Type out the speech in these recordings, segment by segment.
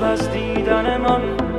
از دیدن من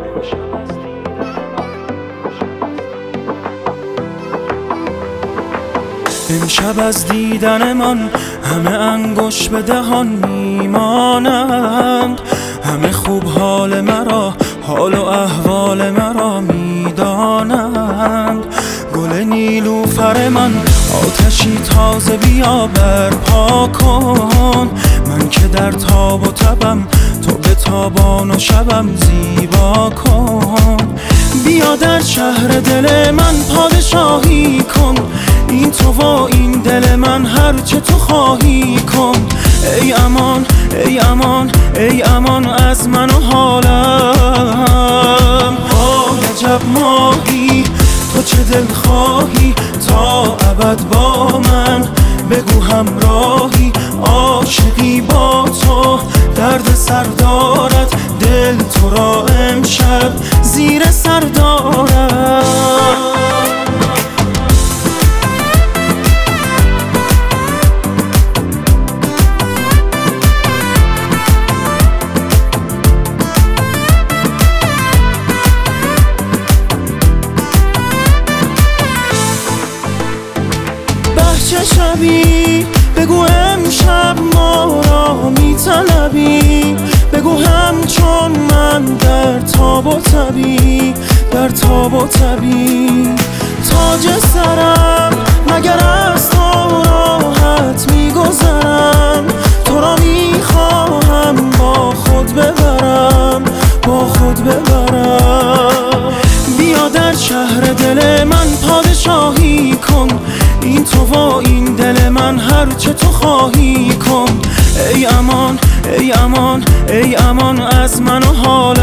امشب از دیدن من همه انگشت به دهان میمانند، همه خوب حال مرا، حال و احوال مرا میدانند. گل نیلوفر من آتشی تازه بیا برپا کن، من که در تاب و تبم تو به تابان و شبم زیبا کن. بیا در شهر دل من پادشاهی کن، این تو و این دل من هرچه تو خواهی کن. ای امان ای امان ای امان از من و حالم. عجب ماهی تو چه دل خواهی تا ابد با من، بگو همراهی عاشقی با تو. درد سر دارد دل تو را امشب زیر سر دارد. چه شبی بگو امشب ما را میطلبی، بگو همچون من در تاب و تبی، در تاب و تبی. تاج سرم مگر از تو راحت میگذرم، تو را میخواهم با خود ببرم، با خود ببرم. بیا در شهر دل من پادشاهی کن، این تو و این دل من هرچه تو خواهی کن. ای امان ای امان ای امان از من و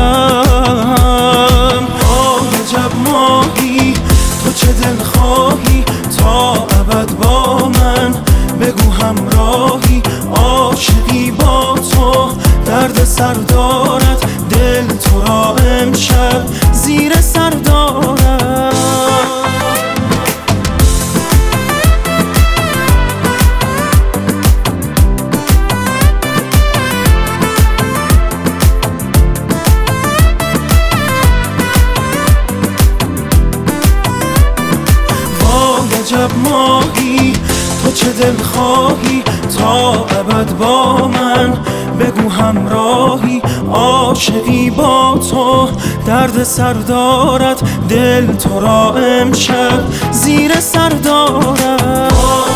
حالم. عجب ماهی تو چه دل خواهی تا ابد با من، بگو همراهی عاشقی با تو. درد سر دارد دل تو را امشب زیر سر دارد. عجب ماهی تو چه دل خواهی تا ابد با من، بگو همراهی عاشقی با تو. درد سر دارد دل تو را امشب زیر سر دارد.